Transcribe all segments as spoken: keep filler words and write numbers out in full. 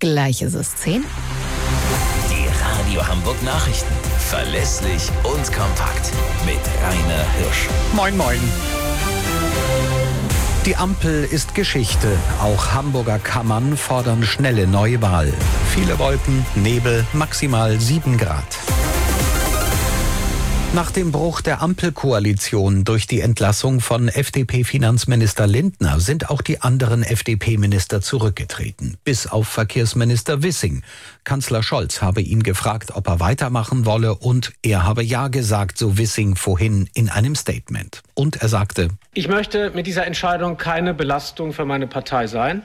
Gleich ist es zehn. Die Radio Hamburg Nachrichten. Verlässlich und kompakt. Mit Rainer Hirsch. Moin, moin. Die Ampel ist Geschichte. Auch Hamburger Kammern fordern schnelle Neuwahl. Viele Wolken, Nebel, maximal sieben Grad. Nach dem Bruch der Ampelkoalition durch die Entlassung von F D P-Finanzminister Lindner sind auch die anderen F D P-Minister zurückgetreten, bis auf Verkehrsminister Wissing. Kanzler Scholz habe ihn gefragt, ob er weitermachen wolle, und er habe ja gesagt, so Wissing vorhin in einem Statement. Und er sagte: Ich möchte mit dieser Entscheidung keine Belastung für meine Partei sein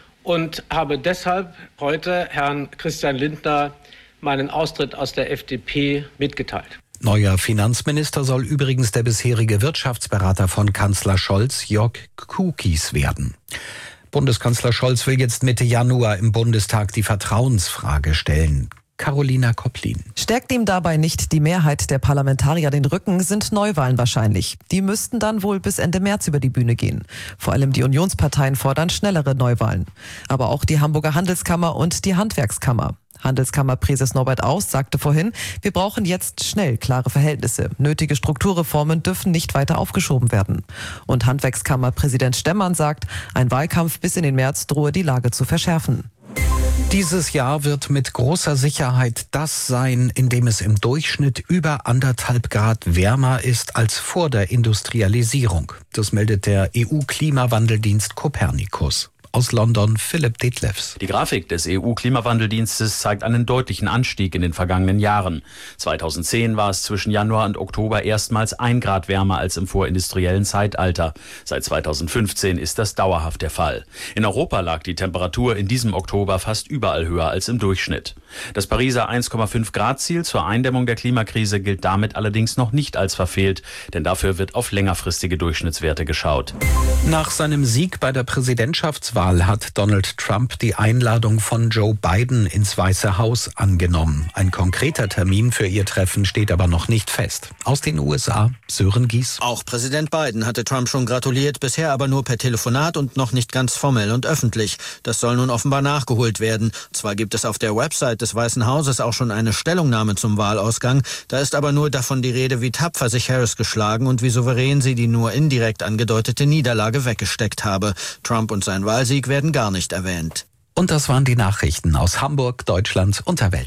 und habe deshalb heute Herrn Christian Lindner meinen Austritt aus der F D P mitgeteilt. Neuer Finanzminister soll übrigens der bisherige Wirtschaftsberater von Kanzler Scholz, Jörg Kukis, werden. Bundeskanzler Scholz will jetzt Mitte Januar im Bundestag die Vertrauensfrage stellen. Carolina Kopplin. Stärkt ihm dabei nicht die Mehrheit der Parlamentarier den Rücken, sind Neuwahlen wahrscheinlich. Die müssten dann wohl bis Ende März über die Bühne gehen. Vor allem die Unionsparteien fordern schnellere Neuwahlen. Aber auch die Hamburger Handelskammer und die Handwerkskammer. Handelskammerpräses Norbert Aust sagte vorhin, wir brauchen jetzt schnell klare Verhältnisse. Nötige Strukturreformen dürfen nicht weiter aufgeschoben werden. Und Handwerkskammerpräsident Stemmann sagt, ein Wahlkampf bis in den März drohe die Lage zu verschärfen. Dieses Jahr wird mit großer Sicherheit das sein, in dem es im Durchschnitt über anderthalb Grad wärmer ist als vor der Industrialisierung. Das meldet der E U-Klimawandeldienst Copernicus. Aus London Philipp Detlefs. Die Grafik des E U-Klimawandeldienstes zeigt einen deutlichen Anstieg in den vergangenen Jahren. zweitausendzehn war es zwischen Januar und Oktober erstmals ein Grad wärmer als im vorindustriellen Zeitalter. Seit zweitausendfünfzehn ist das dauerhaft der Fall. In Europa lag die Temperatur in diesem Oktober fast überall höher als im Durchschnitt. Das Pariser eins Komma fünf Grad Ziel zur Eindämmung der Klimakrise gilt damit allerdings noch nicht als verfehlt, denn dafür wird auf längerfristige Durchschnittswerte geschaut. Nach seinem Sieg bei der Präsidentschaftswahl hat Donald Trump die Einladung von Joe Biden ins Weiße Haus angenommen. Ein konkreter Termin für ihr Treffen steht aber noch nicht fest. Aus den U S A, Sören Gies. Auch Präsident Biden hatte Trump schon gratuliert, bisher aber nur per Telefonat und noch nicht ganz formell und öffentlich. Das soll nun offenbar nachgeholt werden. Zwar gibt es auf der Website des Weißen Hauses auch schon eine Stellungnahme zum Wahlausgang, da ist aber nur davon die Rede, wie tapfer sich Harris geschlagen und wie souverän sie die nur indirekt angedeutete Niederlage weggesteckt habe. Trump und sein Wahlsieg werden gar nicht erwähnt. Und das waren die Nachrichten aus Hamburg, Deutschland und der Welt.